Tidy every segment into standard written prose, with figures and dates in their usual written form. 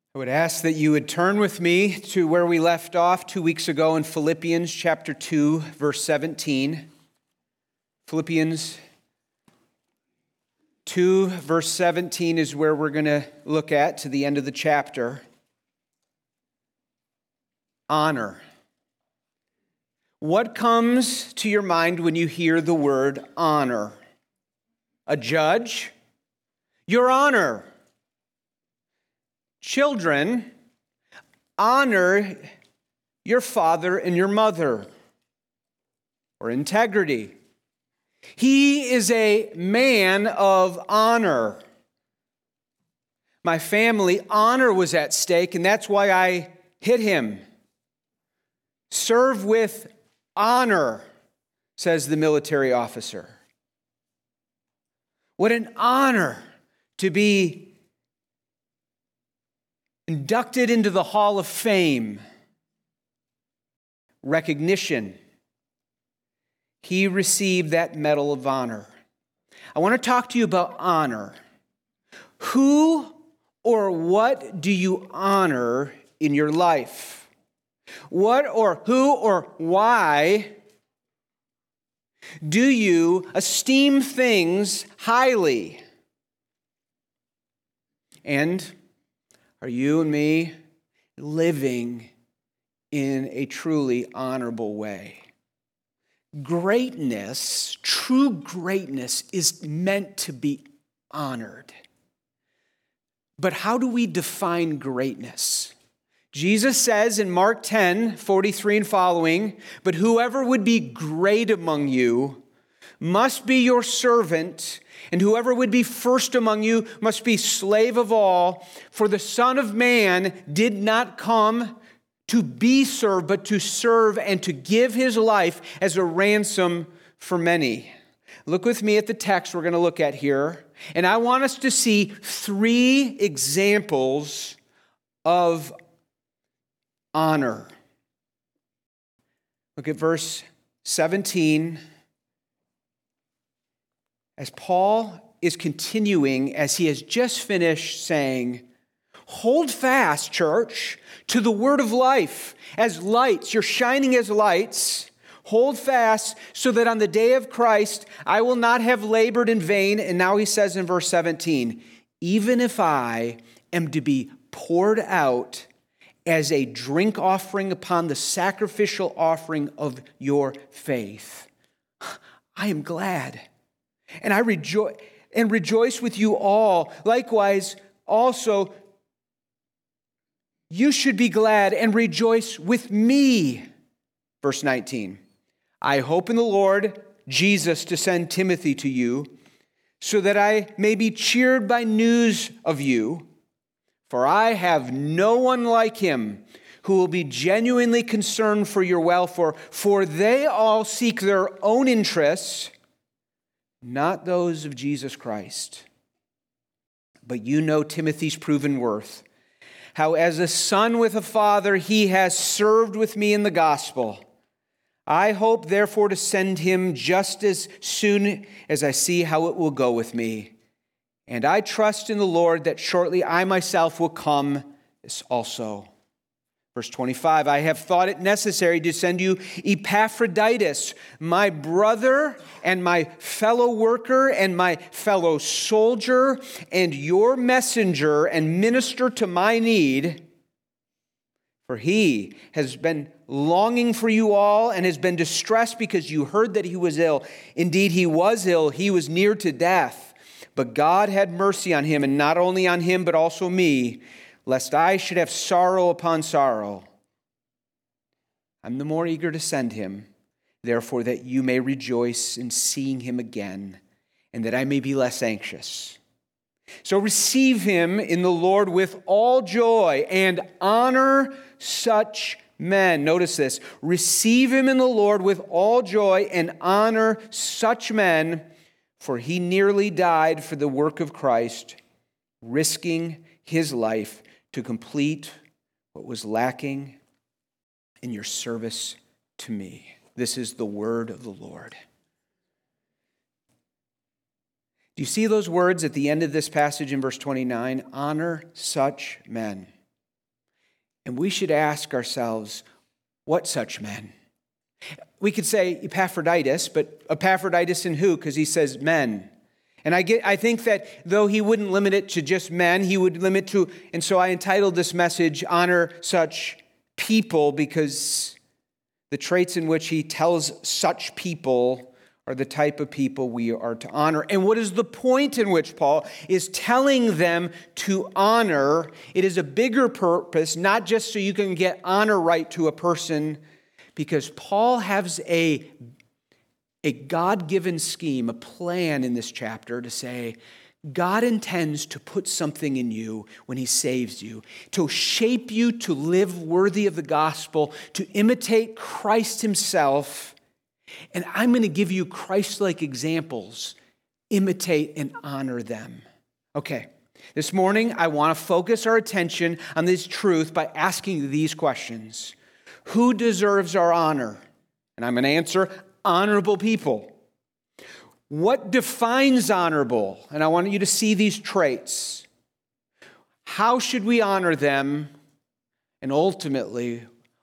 I would ask that you would turn with me to where we left off 2 weeks ago in Philippians chapter 2, verse 17. Philippians 2, verse 17 is where we're going to look at to the end of the chapter. Honor. What comes to your mind when you hear the word honor? A judge? Your honor. Children, honor your father and your mother, or integrity. He is a man of honor. My family, honor was at stake, and that's why I hit him. Serve with honor, says the military officer. What an honor to be inducted into the Hall of Fame. Recognition. He received that Medal of Honor. I want to talk to you about honor. Who or what do you honor in your life? What or who or why do you esteem things highly? And are you and me living in a truly honorable way? Greatness, true greatness, is meant to be honored. But how do we define greatness? Jesus says in Mark 10, 43 and following, "But whoever would be great among you must be your servant, and whoever would be first among you must be slave of all. For the Son of Man did not come to be served, but to serve and to give his life as a ransom for many." Look with me at the text we're going to look at here. And I want us to see three examples of honor. Look at verse 17. As Paul is continuing, as he has just finished saying, hold fast, church, to the word of life as lights. You're shining as lights. Hold fast so that on the day of Christ, I will not have labored in vain. And now he says in verse 17, even if I am to be poured out as a drink offering upon the sacrificial offering of your faith, I am glad. And I rejoice with you all. Likewise, also, you should be glad and rejoice with me. Verse 19, I hope in the Lord Jesus to send Timothy to you, so that I may be cheered by news of you. For I have no one like him who will be genuinely concerned for your welfare, for they all seek their own interests, not those of Jesus Christ. But you know Timothy's proven worth, how as a son with a father he has served with me in the gospel. I hope therefore to send him just as soon as I see how it will go with me. And I trust in the Lord that shortly I myself will come also. Verse 25, I have thought it necessary to send you Epaphroditus, my brother and my fellow worker and my fellow soldier and your messenger and minister to my need. For he has been longing for you all and has been distressed because you heard that he was ill. Indeed, he was ill. He was near to death. But God had mercy on him, and not only on him, but also me, lest I should have sorrow upon sorrow. I'm the more eager to send him, therefore, that you may rejoice in seeing him again, and that I may be less anxious. So receive him in the Lord with all joy, and honor such men. Notice this. Receive him in the Lord with all joy, and honor such men, for he nearly died for the work of Christ, risking his life to complete what was lacking in your service to me. This is the word of the Lord. Do you see those words at the end of this passage in verse 29? Honor such men. And we should ask ourselves, what such men? We could say Epaphroditus, but Epaphroditus in who? Because he says men. And I think that though he wouldn't limit it to just men, he would limit to, and so I entitled this message, Honor Such People, because the traits in which he tells such people are the type of people we are to honor. And what is the point in which Paul is telling them to honor? It is a bigger purpose, not just so you can get honor right to a person, because Paul has a God-given scheme, a plan in this chapter to say, God intends to put something in you when he saves you, to shape you to live worthy of the gospel, to imitate Christ himself. And I'm going to give you Christ-like examples. Imitate and honor them. Okay, this morning I want to focus our attention on this truth by asking these questions. Who deserves our honor? And I'm going to answer, honorable people. What defines honorable? And I want you to see these traits. How should we honor them? And ultimately,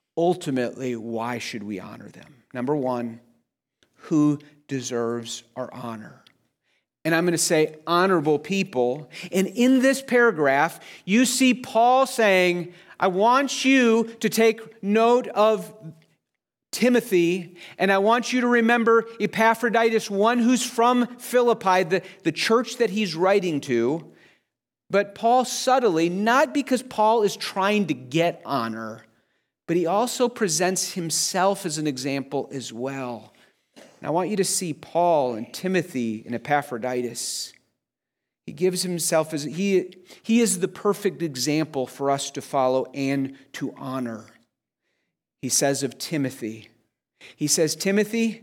why should we honor them? Number one, who deserves our honor? And I'm going to say honorable people. And in this paragraph, you see Paul saying, I want you to take note of Timothy, and I want you to remember Epaphroditus, one who's from Philippi, the church that he's writing to. But Paul subtly, not because Paul is trying to get honor, but he also presents himself as an example as well. And I want you to see Paul and Timothy and Epaphroditus. He gives himself as he is the perfect example for us to follow and to honor. He says of Timothy, he says, Timothy,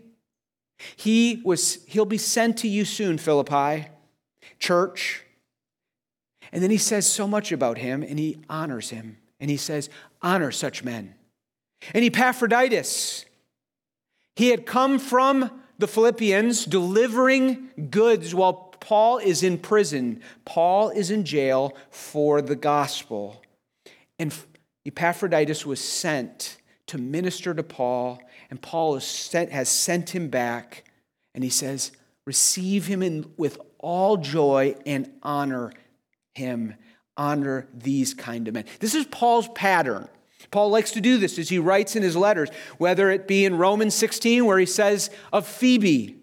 he'll be sent to you soon, Philippi, church. And then he says so much about him, and he honors him. And he says, honor such men. And Epaphroditus, he had come from the Philippians delivering goods while Paul is in prison. Paul is in jail for the gospel. And Epaphroditus was sent to minister to Paul, and Paul has sent him back, and he says, receive him with all joy and honor him. Honor these kind of men. This is Paul's pattern. Paul likes to do this as he writes in his letters, whether it be in Romans 16, where he says of Phoebe,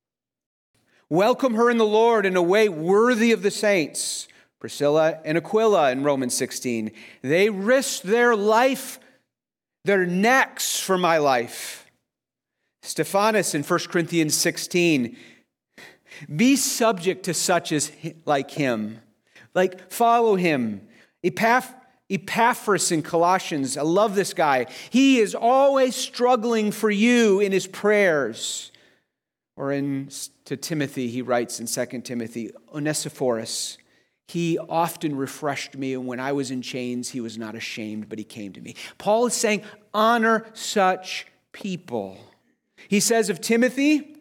welcome her in the Lord in a way worthy of the saints. Priscilla and Aquila in Romans 16. They risked their life, their necks for my life. Stephanas in 1 Corinthians 16. Be subject to such as like him. Like follow him. Epaphras in Colossians. I love this guy. He is always struggling for you in his prayers. Or to Timothy, he writes in 2 Timothy, Onesiphorus, he often refreshed me, and when I was in chains, he was not ashamed, but he came to me. Paul is saying, honor such people. He says of Timothy,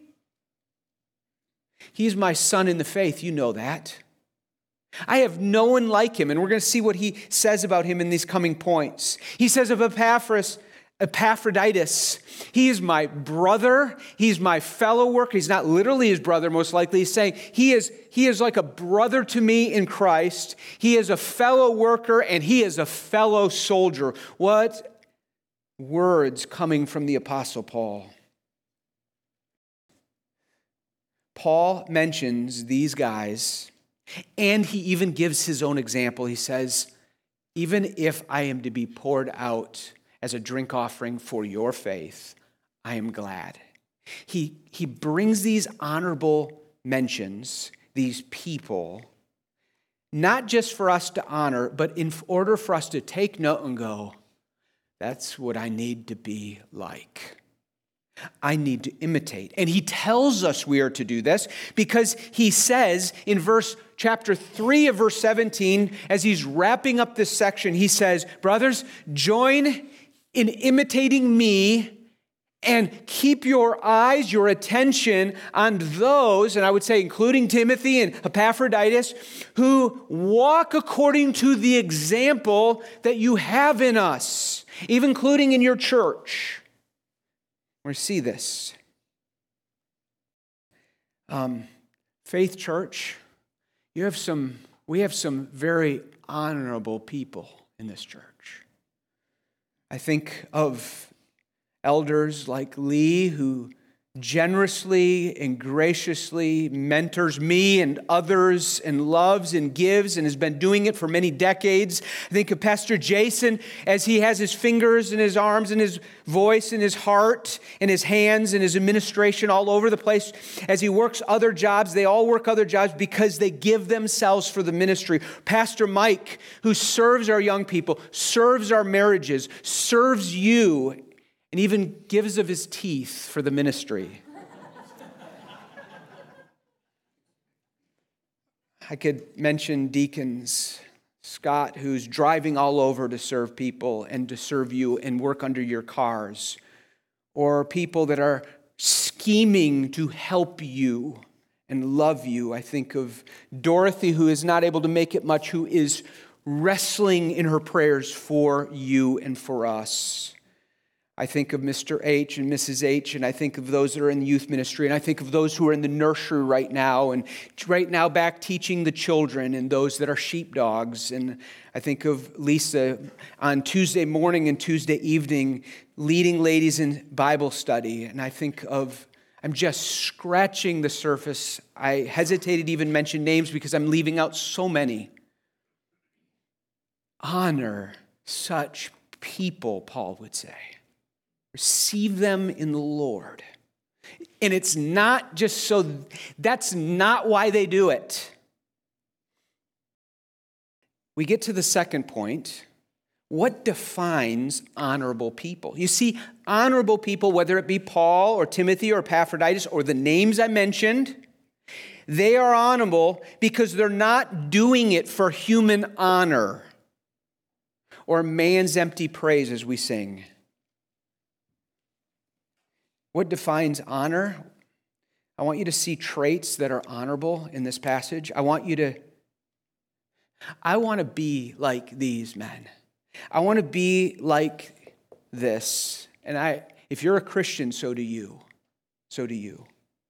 he's my son in the faith. You know that. I have no one like him, and we're going to see what he says about him in these coming points. He says of Epaphroditus, he is my brother, he's my fellow worker. He's not literally his brother, most likely. He's saying he is like a brother to me in Christ. He is a fellow worker, and he is a fellow soldier. What words coming from the Apostle Paul. Paul mentions these guys, and he even gives his own example. He says, even if I am to be poured out as a drink offering for your faith, I am glad. He brings these honorable mentions, these people, not just for us to honor, but in order for us to take note and go, that's what I need to be like. I need to imitate. And he tells us we are to do this because he says in chapter 3 of verse 17, as he's wrapping up this section, he says, brothers, join in imitating me And keep your eyes, your attention on those, and I would say including Timothy and Epaphroditus, who walk according to the example that you have in us, even including in your church. We see this. Faith Church, we have some very honorable people in this church. I think of elders like Lee, who generously and graciously mentors me and others and loves and gives and has been doing it for many decades. I think of Pastor Jason, as he has his fingers and his arms and his voice and his heart and his hands and his administration all over the place. As he works other jobs, they all work other jobs because they give themselves for the ministry. Pastor Mike, who serves our young people, serves our marriages, serves you, and even gives of his teeth for the ministry. I could mention deacons, Scott, who's driving all over to serve people and to serve you and work under your cars, or people that are scheming to help you and love you. I think of Dorothy, who is not able to make it much, who is wrestling in her prayers for you and for us. I think of Mr. H and Mrs. H, and I think of those that are in the youth ministry, and I think of those who are in the nursery right now, and right now back teaching the children, and those that are sheepdogs. And I think of Lisa on Tuesday morning and Tuesday evening leading ladies in Bible study. And I think of, I'm just scratching the surface. I hesitated to even mention names because I'm leaving out so many. Honor such people, Paul would say. Receive them in the Lord. And it's not just so, that's not why they do it. We get to the second point. What defines honorable people? You see, honorable people, whether it be Paul or Timothy or Epaphroditus or the names I mentioned, they are honorable because they're not doing it for human honor or man's empty praise, as we sing. What defines honor? I want you to see traits that are honorable in this passage. I want to be like these men. I want to be like this. And if you're a Christian, so do you. So do you.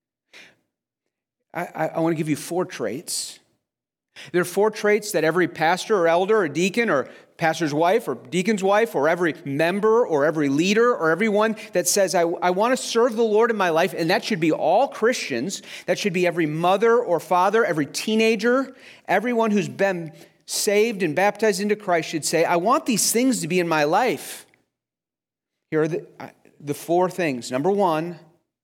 I want to give you 4 traits. There are 4 traits that every pastor or elder or deacon or pastor's wife or deacon's wife or every member or every leader or everyone that says, I want to serve the Lord in my life, and that should be all Christians. That should be every mother or father, every teenager, everyone who's been saved and baptized into Christ should say, I want these things to be in my life. Here are the 4 things. Number 1,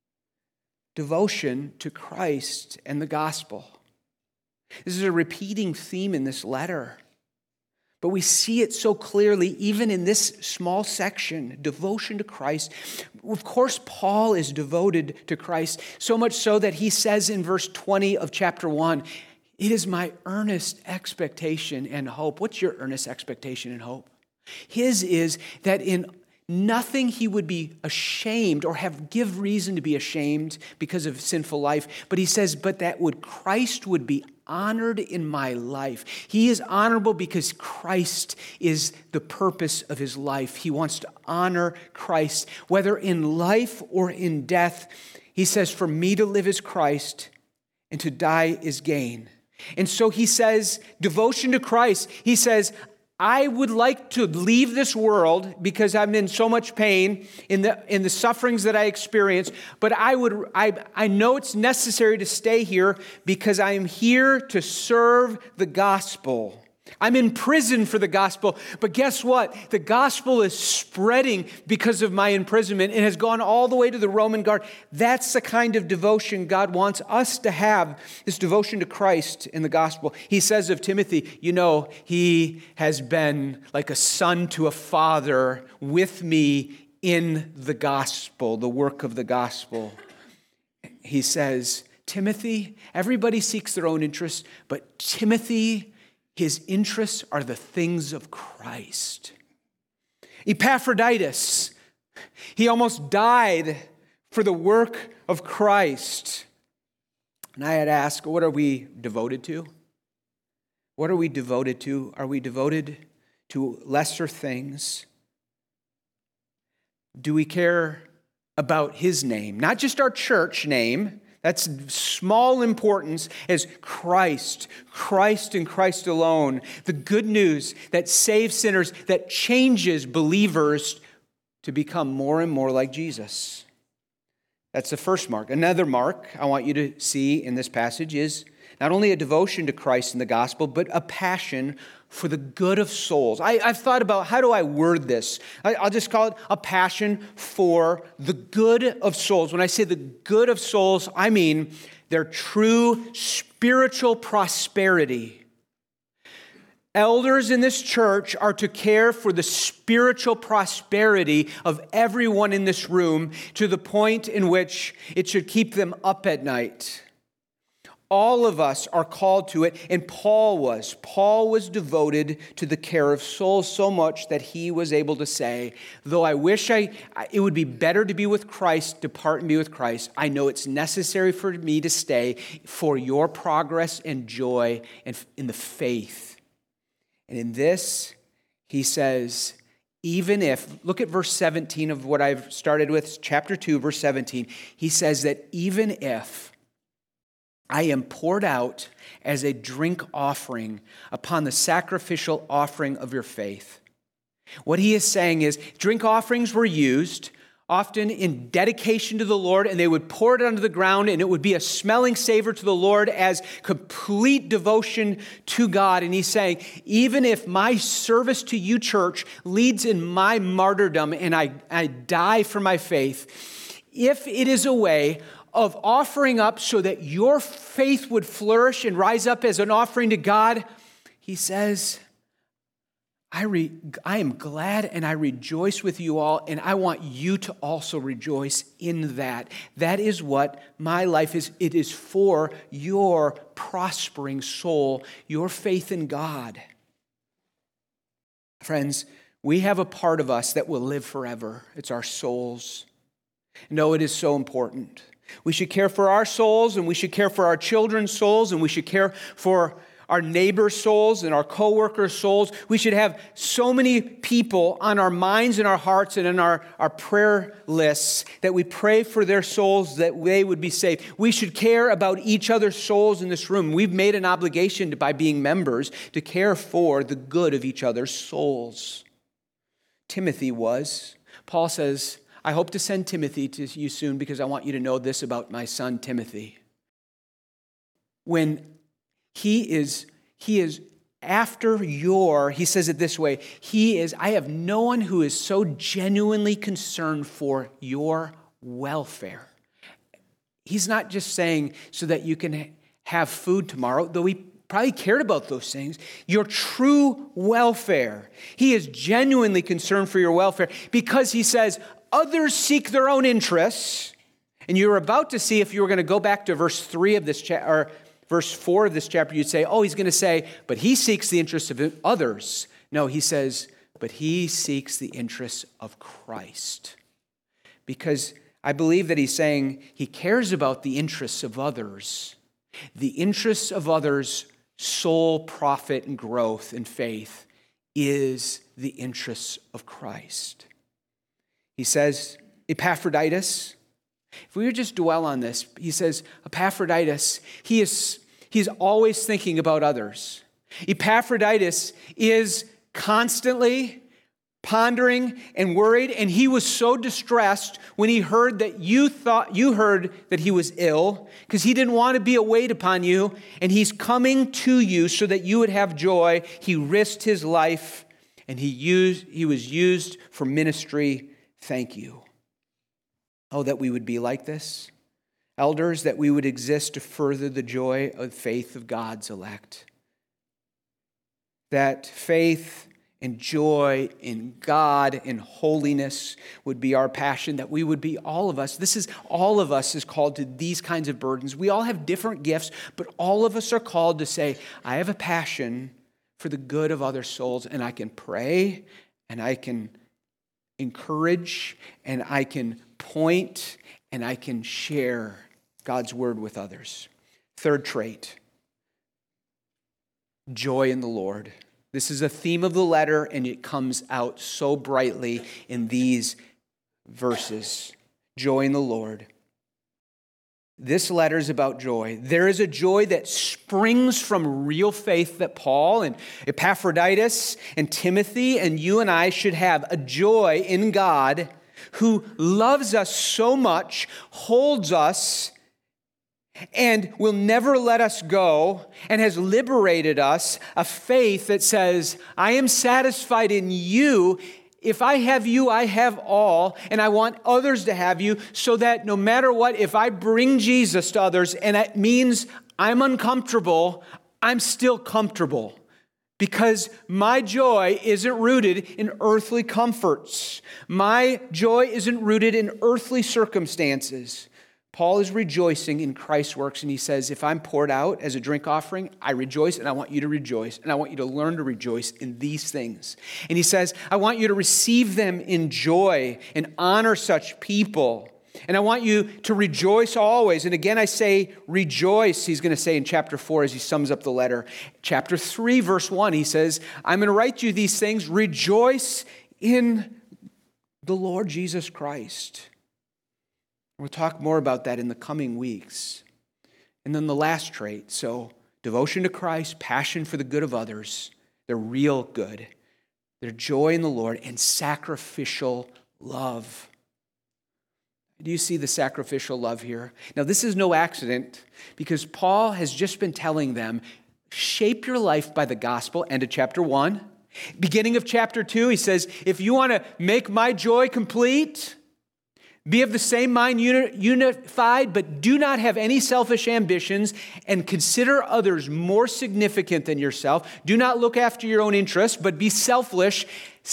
devotion to Christ and the gospel. This is a repeating theme in this letter. But we see it so clearly even in this small section, devotion to Christ. Of course, Paul is devoted to Christ, so much so that he says in verse 20 of chapter 1, it is my earnest expectation and hope. What's your earnest expectation and hope? His is that in nothing he would be ashamed or give reason to be ashamed because of sinful life. But he says, but that Christ would be honored in my life. He is honorable because Christ is the purpose of his life. He wants to honor Christ, whether in life or in death. He says, for me to live is Christ and to die is gain. And so he says, devotion to Christ. He says, I would like to leave this world because I'm in so much pain in the sufferings that I experience, but I know it's necessary to stay here because I am here to serve the gospel. I'm in prison for the gospel, but guess what? The gospel is spreading because of my imprisonment and has gone all the way to the Roman guard. That's the kind of devotion God wants us to have, this devotion to Christ in the gospel. He says of Timothy, he has been like a son to a father with me in the gospel, the work of the gospel. He says, Timothy, everybody seeks their own interests, but Timothy, his interests are the things of Christ. Epaphroditus, He almost died for the work of Christ. And I had asked, what are we devoted to? What are we devoted to? Are we devoted to lesser things? Do we care about his name? Not just our church name. That's small importance as Christ, Christ and Christ alone. The good news that saves sinners, that changes believers to become more and more like Jesus. That's the first mark. Another mark I want you to see in this passage is not only a devotion to Christ and the gospel, but a passion for the good of souls. I've thought about, how do I word this? I'll just call it a passion for the good of souls. When I say the good of souls, I mean their true spiritual prosperity. Elders in this church are to care for the spiritual prosperity of everyone in this room to the point in which it should keep them up at night. All of us are called to it, and Paul was. Paul was devoted to the care of souls so much that he was able to say, though I wish it would be better to be with Christ, depart and be with Christ, I know it's necessary for me to stay for your progress and joy and in the faith. And in this, he says, even if, look at verse 17 of what I've started with, chapter 2, verse 17. He says that even if I am poured out as a drink offering upon the sacrificial offering of your faith. What he is saying is, drink offerings were used often in dedication to the Lord, and they would pour it onto the ground, and it would be a smelling savor to the Lord as complete devotion to God. And he's saying, even if my service to you, church, leads in my martyrdom, and I die for my faith, if it is a way of offering up so that your faith would flourish and rise up as an offering to God, he says, I am glad and I rejoice with you all, and I want you to also rejoice in that. That is what my life is. It is for your prospering soul, your faith in God. Friends, we have a part of us that will live forever. It's our souls. No, it is so important. We should care for our souls, and we should care for our children's souls, and we should care for our neighbors' souls and our co-workers' souls. We should have so many people on our minds and our hearts and in our prayer lists that we pray for their souls that they would be saved. We should care about each other's souls in this room. We've made an obligation by being members to care for the good of each other's souls. Timothy was. Paul says, I hope to send Timothy to you soon because I want you to know this about my son Timothy. When he is after he says it this way, I have no one who is so genuinely concerned for your welfare. He's not just saying so that you can have food tomorrow, though he probably cared about those things. Your true welfare. He is genuinely concerned for your welfare because he says, others seek their own interests. And you're about to see, if you were going to go back to verse 3 of this chapter, or verse 4 of this chapter, you'd say, he's going to say, but he seeks the interests of others. No, he says, but he seeks the interests of Christ. Because I believe that he's saying he cares about the interests of others. The interests of others' soul, profit, and growth and faith is the interests of Christ. He says, Epaphroditus, if we would just dwell on this, he says, Epaphroditus, he's always thinking about others. Epaphroditus is constantly pondering and worried, and he was so distressed when he heard that you heard that he was ill, because he didn't want to be a weight upon you, and he's coming to you so that you would have joy. He risked his life, and he was used for ministry. Thank you. Oh, that we would be like this. Elders, that we would exist to further the joy of faith of God's elect. That faith and joy in God and holiness would be our passion, that we would be all of us. All of us is called to these kinds of burdens. We all have different gifts, but all of us are called to say, I have a passion for the good of other souls, and I can pray, and I can encourage and I can point and I can share God's word with others. Third trait, joy in the Lord. This is a theme of the letter, and it comes out so brightly in these verses. Joy in the Lord. This letter is about joy. There is a joy that springs from real faith that Paul and Epaphroditus and Timothy and you and I should have. A joy in God who loves us so much, holds us, and will never let us go, and has liberated us. A faith that says, I am satisfied in you. If I have you, I have all, and I want others to have you, so that no matter what, if I bring Jesus to others, and it means I'm uncomfortable, I'm still comfortable. Because my joy isn't rooted in earthly comforts. My joy isn't rooted in earthly circumstances. Paul is rejoicing in Christ's works, and he says, if I'm poured out as a drink offering, I rejoice, and I want you to rejoice, and I want you to learn to rejoice in these things. And he says, I want you to receive them in joy and honor such people. And I want you to rejoice always. And again, I say rejoice, he's going to say in chapter 4 as he sums up the letter. Chapter 3, verse 1, he says, I'm going to write you these things. Rejoice in the Lord Jesus Christ. We'll talk more about that in the coming weeks. And then the last trait, so devotion to Christ, passion for the good of others, their real good, their joy in the Lord, and sacrificial love. Do you see the sacrificial love here? Now, this is no accident because Paul has just been telling them, shape your life by the gospel, end of chapter 1. Beginning of chapter 2, he says, if you want to make my joy complete, be of the same mind, unified, but do not have any selfish ambitions, and consider others more significant than yourself. Do not look after your own interests, but be selfless,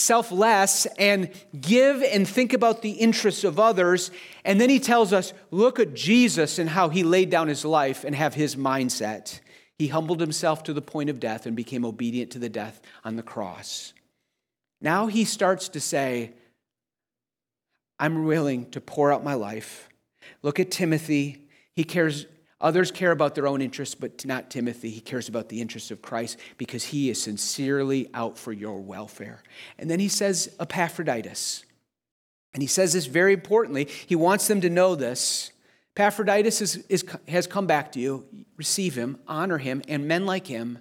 and give and think about the interests of others. And then he tells us, look at Jesus and how he laid down his life and have his mindset. He humbled himself to the point of death and became obedient to the death on the cross. Now he starts to say, I'm willing to pour out my life. Look at Timothy. Others care about their own interests, but not Timothy. He cares about the interests of Christ because he is sincerely out for your welfare. And then he says Epaphroditus. And he says this very importantly. He wants them to know this. Epaphroditus has come back to you. Receive him, honor him, and men like him.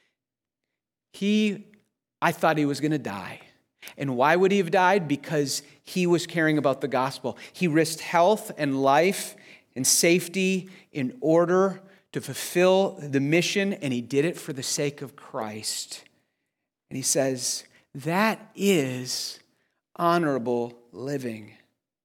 I thought he was going to die. And why would he have died? Because he was caring about the gospel. He risked health and life and safety in order to fulfill the mission, and he did it for the sake of Christ. And he says, that is honorable living.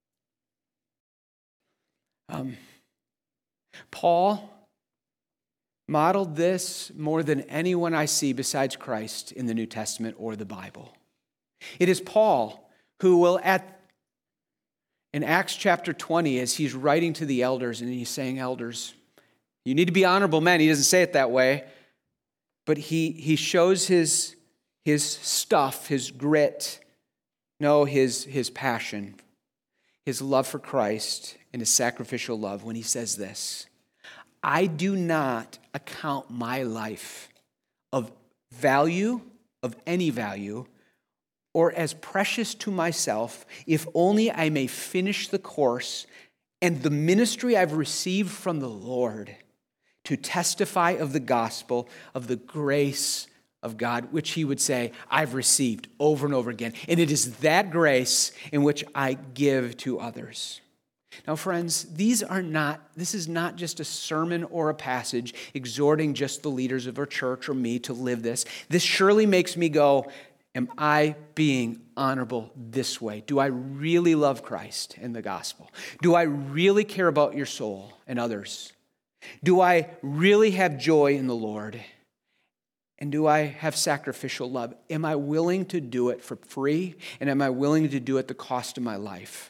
Paul modeled this more than anyone I see besides Christ in the New Testament or the Bible. It is Paul who will, in Acts chapter 20, as he's writing to the elders, and he's saying, elders, you need to be honorable men. He doesn't say it that way, but he shows his stuff, his grit, his passion, his love for Christ, and his sacrificial love when he says this, I do not account my life of value, of any value, or as precious to myself, if only I may finish the course and the ministry I've received from the Lord to testify of the gospel of the grace of God, which he would say, I've received over and over again. And it is that grace in which I give to others. Now, friends, this is not just a sermon or a passage exhorting just the leaders of our church or me to live this. This surely makes me go, am I being honorable this way? Do I really love Christ and the gospel? Do I really care about your soul and others? Do I really have joy in the Lord? And do I have sacrificial love? Am I willing to do it for free? And am I willing to do it at the cost of my life?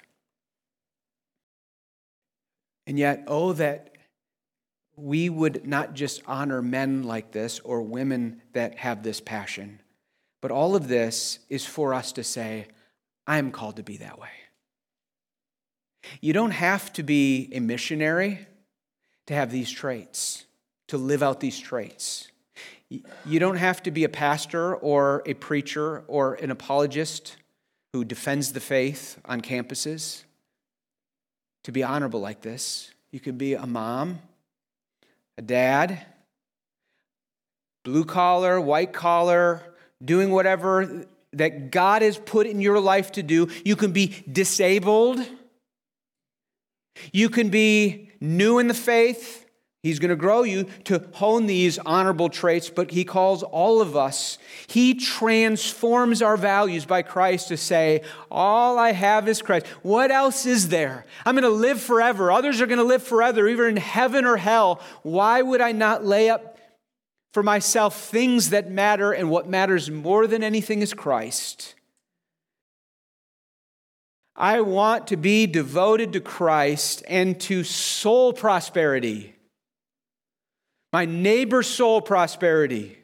And yet, that we would not just honor men like this or women that have this passion. But all of this is for us to say, I am called to be that way. You don't have to be a missionary to have these traits, to live out these traits. You don't have to be a pastor or a preacher or an apologist who defends the faith on campuses to be honorable like this. You could be a mom, a dad, blue collar, white collar, doing whatever that God has put in your life to do. You can be disabled. You can be new in the faith. He's going to grow you to hone these honorable traits, but he calls all of us. He transforms our values by Christ to say, all I have is Christ. What else is there? I'm going to live forever. Others are going to live forever, either in heaven or hell. Why would I not lay up for myself things that matter, and what matters more than anything is Christ? I want to be devoted to Christ and to soul prosperity. My neighbor's soul prosperity.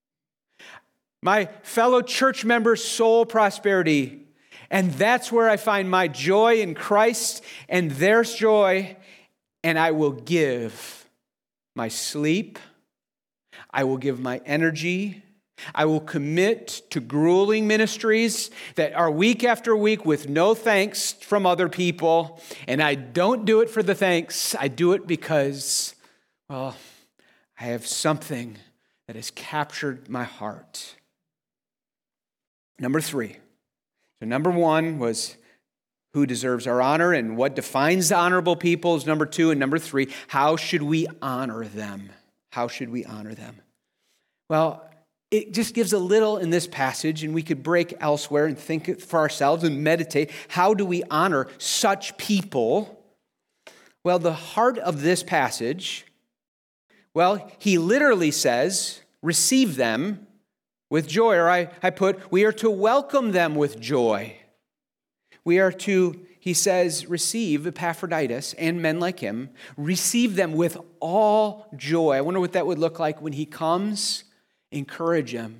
My fellow church members' soul prosperity. And that's where I find my joy in Christ and their joy. And I will give my sleep. I will give my energy. I will commit to grueling ministries that are week after week with no thanks from other people. And I don't do it for the thanks. I do it because, well, I have something that has captured my heart. Number 3. So number 1 was who deserves our honor and what defines the honorable people is number 2. And number 3, how should we honor them? How should we honor them? Well, it just gives a little in this passage, and we could break elsewhere and think for ourselves and meditate. How do we honor such people? Well, the heart of this passage, well, he literally says, receive them with joy. Or I put, we are to welcome them with joy. We are to, he says, receive Epaphroditus and men like him. Receive them with all joy. I wonder what that would look like when he comes. Encourage them.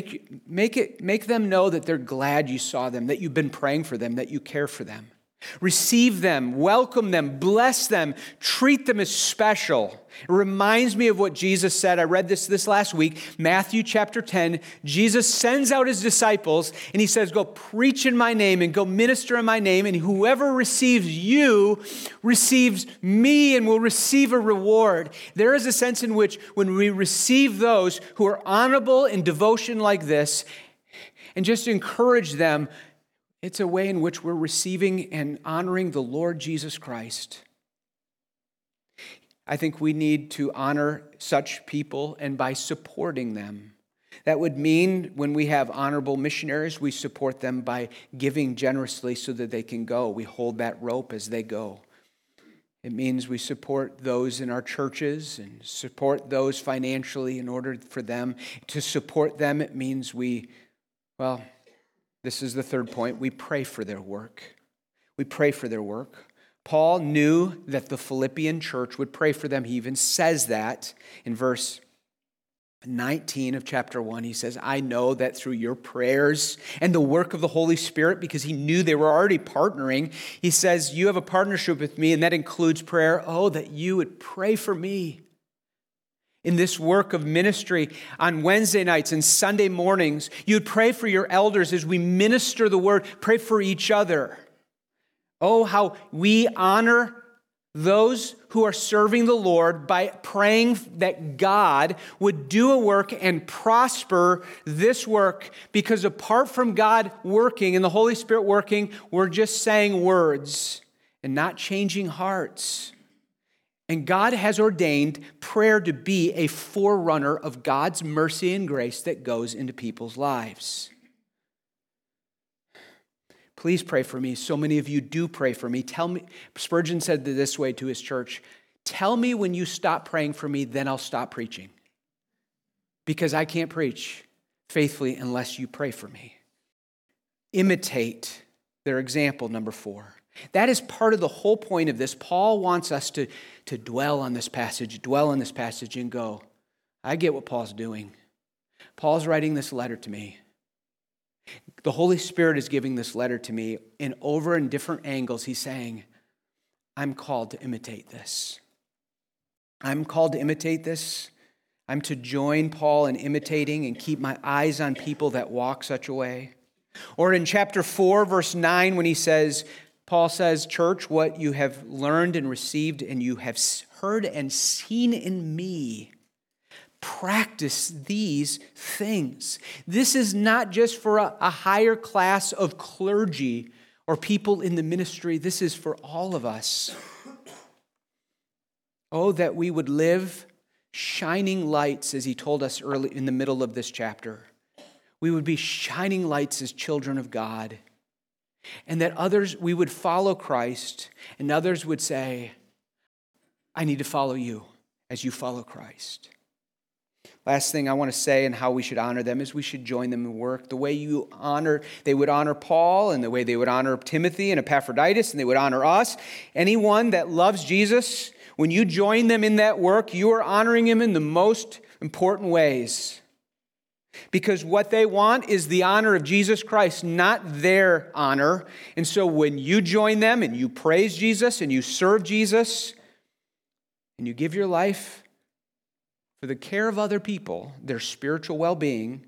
Make them know that they're glad you saw them, that you've been praying for them, that you care for them. Receive them, welcome them, bless them, treat them as special. It reminds me of what Jesus said. I read this last week, Matthew chapter 10. Jesus sends out his disciples and he says, go preach in my name and go minister in my name. And whoever receives you receives me and will receive a reward. There is a sense in which when we receive those who are honorable in devotion like this and just encourage them, it's a way in which we're receiving and honoring the Lord Jesus Christ. I think we need to honor such people and by supporting them. That would mean when we have honorable missionaries, we support them by giving generously so that they can go. We hold that rope as they go. It means we support those in our churches and support those financially in order for them. To support them, it means this is the third point. We pray for their work. We pray for their work. Paul knew that the Philippian church would pray for them. He even says that in verse 19 of chapter 1. He says, I know that through your prayers and the work of the Holy Spirit, because he knew they were already partnering, he says, you have a partnership with me, and that includes prayer. Oh, that you would pray for me. In this work of ministry on Wednesday nights and Sunday mornings, you'd pray for your elders as we minister the word. Pray for each other. Oh, how we honor those who are serving the Lord by praying that God would do a work and prosper this work, because apart from God working and the Holy Spirit working, we're just saying words and not changing hearts. And God has ordained prayer to be a forerunner of God's mercy and grace that goes into people's lives. Please pray for me. So many of you do pray for me. Tell me, Spurgeon said this way to his church, tell me when you stop praying for me, then I'll stop preaching. Because I can't preach faithfully unless you pray for me. Imitate their example, number 4. That is part of the whole point of this. Paul wants us to dwell on this passage and go, I get what Paul's doing. Paul's writing this letter to me. The Holy Spirit is giving this letter to me, and over in different angles, he's saying, I'm called to imitate this. I'm called to imitate this. I'm to join Paul in imitating and keep my eyes on people that walk such a way. Or in chapter 4, verse 9, when Paul says, church, what you have learned and received and you have heard and seen in me, practice these things. This is not just for a higher class of clergy or people in the ministry. This is for all of us. Oh, that we would live shining lights, as he told us early in the middle of this chapter. We would be shining lights as children of God. And that we would follow Christ, and others would say, I need to follow you as you follow Christ. Last thing I want to say and how we should honor them is we should join them in work. The way they would honor Paul, and the way they would honor Timothy and Epaphroditus, and they would honor us. Anyone that loves Jesus, when you join them in that work, you are honoring him in the most important ways. Because what they want is the honor of Jesus Christ, not their honor. And so when you join them and you praise Jesus and you serve Jesus and you give your life for the care of other people, their spiritual well-being,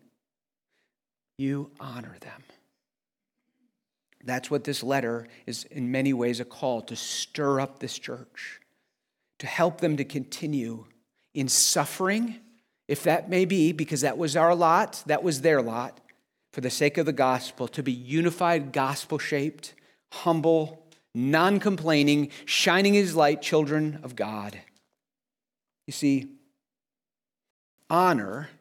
you honor them. That's what this letter is in many ways a call to stir up this church, to help them to continue in suffering, if that may be, because that was our lot, that was their lot, for the sake of the gospel, to be unified, gospel-shaped, humble, non-complaining, shining his light children of God. You see, honor,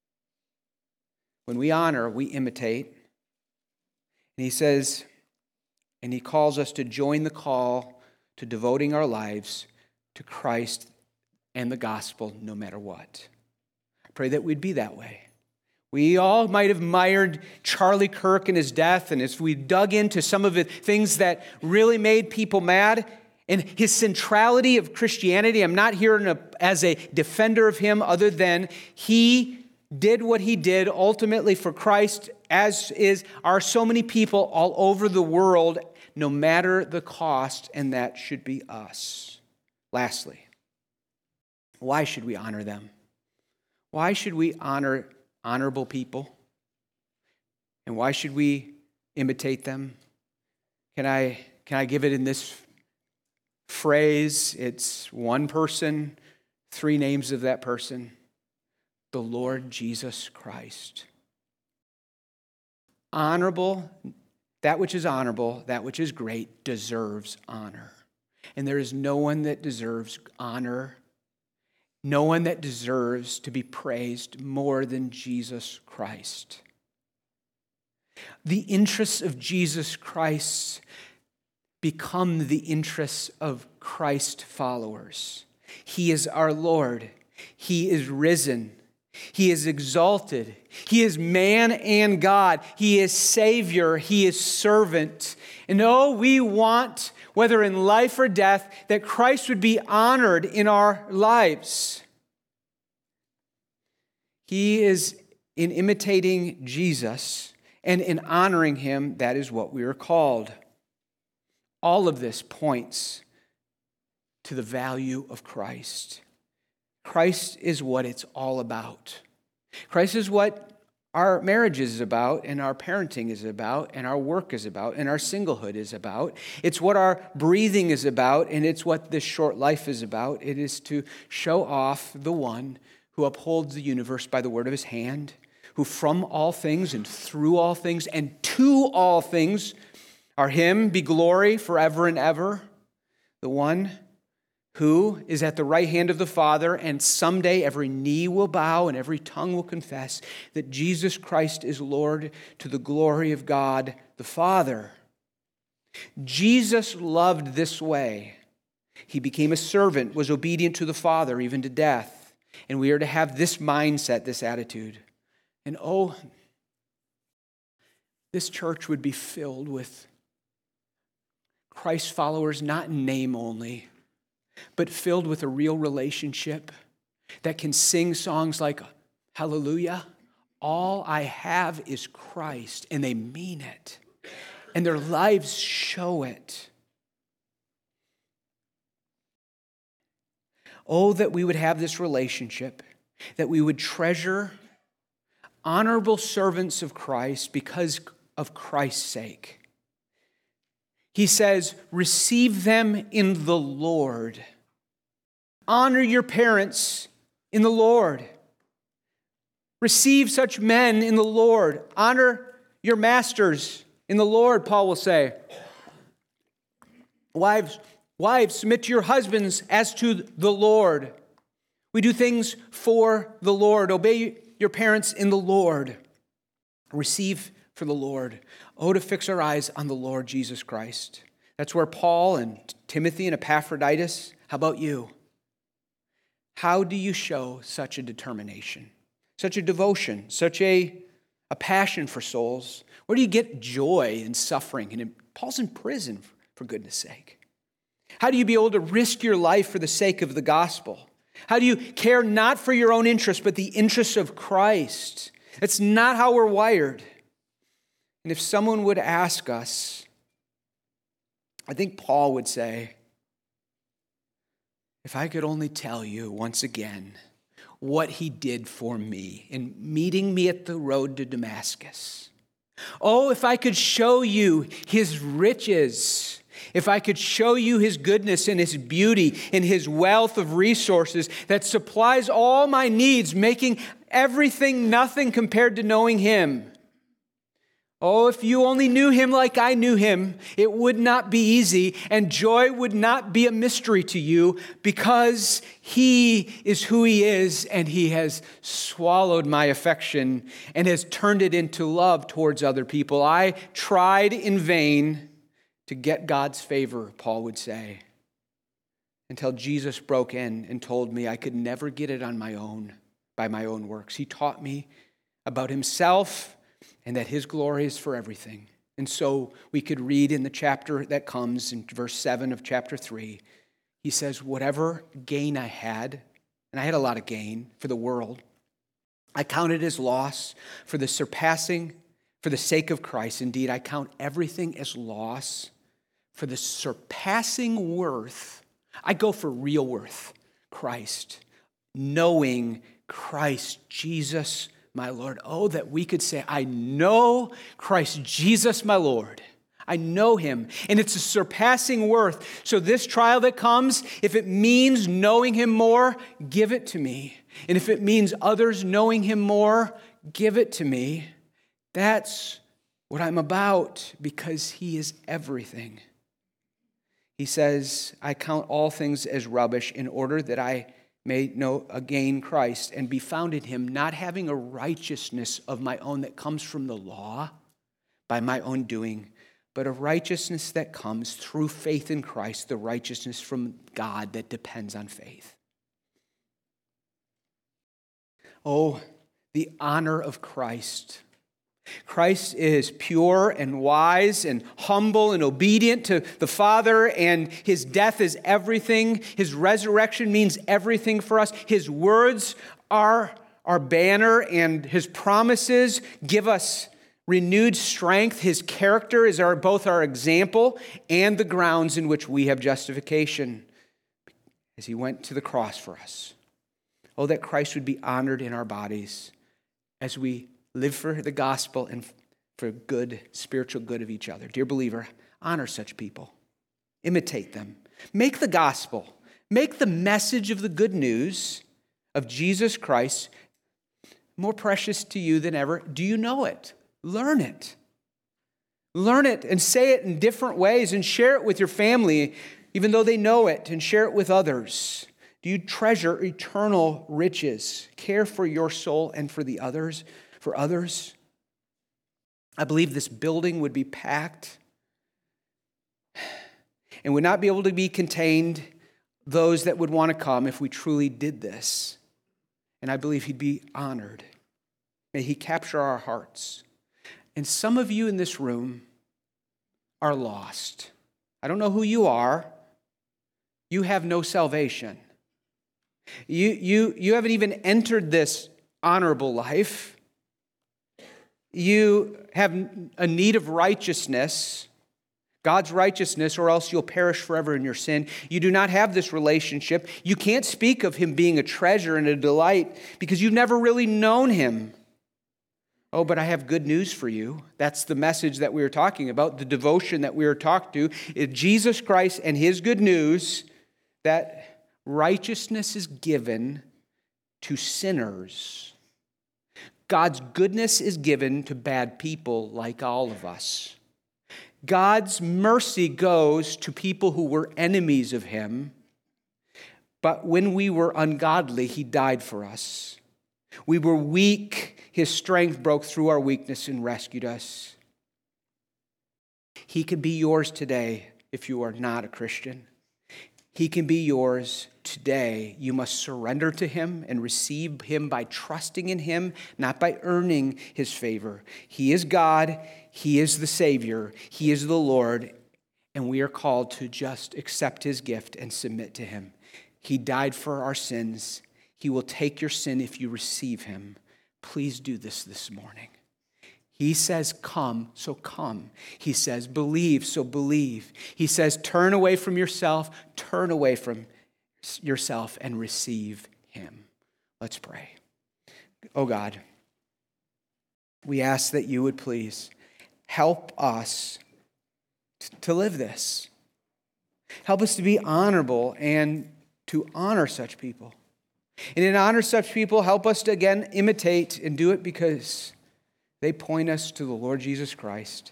when we honor, we imitate. And he says, and he calls us to join the call to devoting our lives to Christ and the gospel no matter what. I pray that we'd be that way. We all might have admired Charlie Kirk and his death, and as we dug into some of the things that really made people mad, and his centrality of Christianity, I'm not here as a defender of him other than he did what he did ultimately for Christ, as are so many people all over the world, no matter the cost, and that should be us. Lastly, why should we honor them? Why should we honor honorable people? And why should we imitate them? Can I give it in this phrase? It's one person, three names of that person: the Lord Jesus Christ. Honorable, that which is honorable, that which is great, deserves honor. And there is no one that deserves honor, no one that deserves to be praised more than Jesus Christ. The interests of Jesus Christ become the interests of Christ followers. He is our Lord. He is risen. He is exalted. He is man and God. He is Savior. He is servant. And we want, whether in life or death, that Christ would be honored in our lives. He is in imitating Jesus and in honoring him, that is what we are called. All of this points to the value of Christ. Christ is what it's all about. Christ is what our marriage is about, and our parenting is about, and our work is about, and our singlehood is about. It's what our breathing is about, and it's what this short life is about. It is to show off the one who upholds the universe by the word of his hand, who from all things and through all things and to all things are him be glory forever and ever. The one who is at the right hand of the Father, and someday every knee will bow and every tongue will confess that Jesus Christ is Lord, to the glory of God the Father. Jesus loved this way. He became a servant, was obedient to the Father, even to death. And we are to have this mindset, this attitude. And this church would be filled with Christ followers, not in name only, but filled with a real relationship that can sing songs like Hallelujah, all I have is Christ, and they mean it, and their lives show it. Oh, that we would have this relationship, that we would treasure honorable servants of Christ because of Christ's sake. He says, receive them in the Lord. Honor your parents in the Lord. Receive such men in the Lord. Honor your masters in the Lord, Paul will say. Wives, submit to your husbands as to the Lord. We do things for the Lord. Obey your parents in the Lord. Receive for the Lord. Oh, to fix our eyes on the Lord Jesus Christ. That's where Paul and Timothy and Epaphroditus, how about you? How do you show such a determination, such a devotion, such a passion for souls? Where do you get joy in suffering? And Paul's in prison, for goodness sake. How do you be able to risk your life for the sake of the gospel? How do you care not for your own interests, but the interests of Christ? It's not how we're wired. And if someone would ask us, I think Paul would say, if I could only tell you once again what he did for me in meeting me at the road to Damascus. Oh, if I could show you his riches, if I could show you his goodness and his beauty and his wealth of resources that supplies all my needs, making everything nothing compared to knowing him. Oh, if you only knew him like I knew him, it would not be easy, and joy would not be a mystery to you, because he is who he is, and he has swallowed my affection and has turned it into love towards other people. I tried in vain to get God's favor, Paul would say, until Jesus broke in and told me I could never get it on my own, by my own works. He taught me about himself and that his glory is for everything. And so we could read in the chapter that comes in verse 7 of chapter 3, he says, whatever gain I had, and I had a lot of gain for the world, I counted as loss for the sake of Christ. Indeed, I count everything as loss for the surpassing worth. I go for real worth, Christ, knowing Christ Jesus my Lord. Oh, that we could say, I know Christ Jesus, my Lord. I know him, and it's a surpassing worth. So this trial that comes, if it means knowing him more, give it to me. And if it means others knowing him more, give it to me. That's what I'm about, because he is everything. He says, I count all things as rubbish in order that I may gain Christ and be found in him, not having a righteousness of my own that comes from the law by my own doing, but a righteousness that comes through faith in Christ, the righteousness from God that depends on faith. Oh, the honor of Christ. Christ is pure and wise and humble and obedient to the Father, and his death is everything. His resurrection means everything for us. His words are our banner, and his promises give us renewed strength. His character is both our example and the grounds in which we have justification as he went to the cross for us. Oh, that Christ would be honored in our bodies as we live for the gospel and for good, spiritual good of each other. Dear believer, honor such people. Imitate them. Make the gospel, make the message of the good news of Jesus Christ more precious to you than ever. Do you know it? Learn it. Learn it and say it in different ways and share it with your family, even though they know it, and share it with others. Do you treasure eternal riches? Care for your soul and for the others? For others, I believe this building would be packed and would not be able to be contained those that would want to come if we truly did this. And I believe he'd be honored. May he capture our hearts. And some of you in this room are lost. I don't know who you are. You have no salvation. You haven't even entered this honorable life. you have a need of righteousness, God's righteousness, or else you'll perish forever in your sin. You do not have this relationship. You can't speak of him being a treasure and a delight because you've never really known him. Oh, but I have good news for you. That's the message that we were talking about, the devotion that we were talking to. Is Jesus Christ and his good news that righteousness is given to sinners. God's goodness is given to bad people like all of us. God's mercy goes to people who were enemies of him, but when we were ungodly, he died for us. We were weak. His strength broke through our weakness and rescued us. He can be yours today if you are not a Christian. He can be yours today. You must surrender to him and receive him by trusting in him, not by earning his favor. He is God. He is the Savior. He is the Lord. And we are called to just accept his gift and submit to him. He died for our sins. He will take your sin if you receive him. Please do this morning. He says, come, so come. He says, believe, so believe. He says, turn away from yourself, turn away from yourself and receive him. Let's pray. Oh God, we ask that you would please help us to live this. Help us to be honorable and to honor such people. And in honor such people, help us to again imitate and do it because they point us to the Lord Jesus Christ.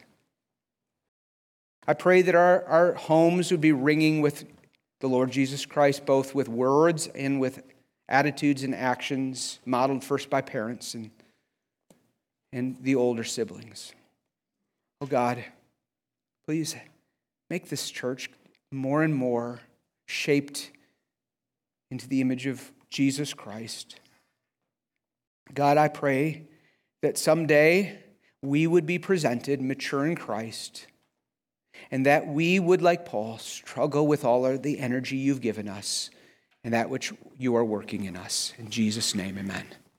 I pray that our homes would be ringing with the Lord Jesus Christ, both with words and with attitudes and actions modeled first by parents and the older siblings. Oh God, please make this church more and more shaped into the image of Jesus Christ. God, I pray that someday we would be presented mature in Christ and that we would, like Paul, struggle with all of the energy you've given us and that which you are working in us. In Jesus' name, amen.